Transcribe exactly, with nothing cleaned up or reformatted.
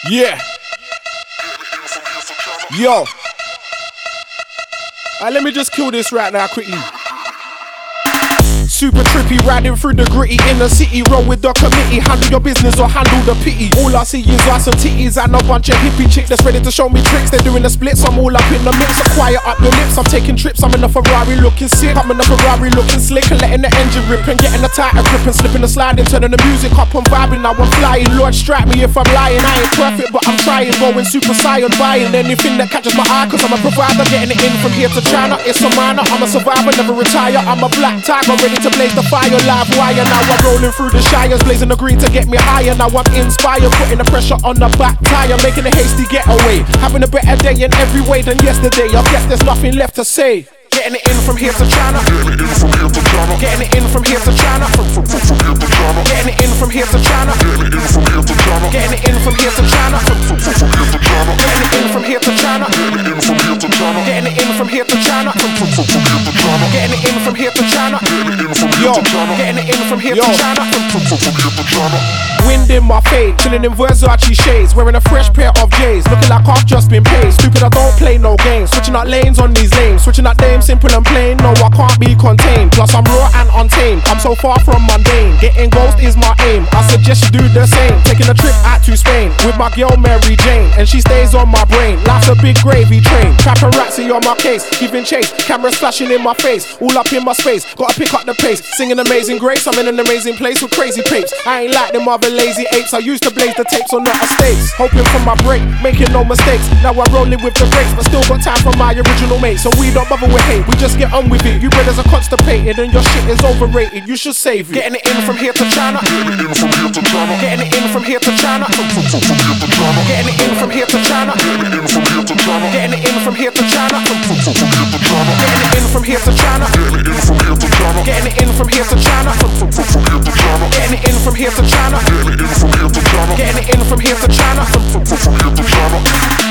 Yeah. Yo. Alright, let me just kill this right now quickly. Super trippy, riding through the gritty inner city. Roll with the committee, handle your business or handle the pity. All I see is ass and titties and a bunch of hippie chicks that's ready to show me tricks. They're doing the splits, I'm all up in the mix. So quiet up your lips, I'm taking trips. I'm in a Ferrari looking sick, I'm in a Ferrari looking slick, and letting the engine rip and getting the tighter grip and slipping the sliding, turning the music up and vibing. Now I'm flying, Lord strike me if I'm lying. I ain't perfect but I'm trying, going super saiyan, buying anything that catches my eye, cause I'm a provider, getting it in from here to China. It's a minor, I'm a survivor, never retire. I'm a black tiger, ready to blaze the fire, live wire. Now I'm rolling through the shires, blazing the green to get me higher. Now I'm inspired, putting the pressure on the back tire, making a hasty getaway, having a better day in every way than yesterday. I guess there's nothing left to say. Getting it in from here to China. Getting it in from here to China. Getting it in from here to China. Getting it in from here to China. Getting it in from here to China. Getting it in from here to China. Getting it in from here to China. Yo, getting it in from here to China. Wind in my fade, chilling in Versace shades, wearing a fresh pair of J's, looking like I've just been paid. Stupid, I don't play no games, switching out lanes on these lanes, switching out names, simple and plain. No, I can't be contained. Plus I'm raw and untamed. I'm so far from mundane. Getting ghost is my aim. I suggest you do the same. Taking a trip out to Spain with my girl Mary Jane, and she stays on my brain. Life's a big gravy train. Paparazzi on my case, giving chase. Cameras flashing in my face, all up in my space. Gotta pick up the pace, singing Amazing Grace. I'm in an amazing place with crazy papes. I ain't like them other lazy apes. I used to blaze the tapes on the estates, hoping for my break, making no mistakes. Now I'm rolling with the brakes, but still got time for my original mate. So we don't bother with hate, we just get on with it. You brothers are constipated and your shit is overrated. You should save it. Getting it in from here to China. Getting it in from here to China. Getting it in from here to China. Getting it in from here to China. Getting it in from here to China. Getting it in from here to China. Getting it in from here to China. Getting it in from here to China.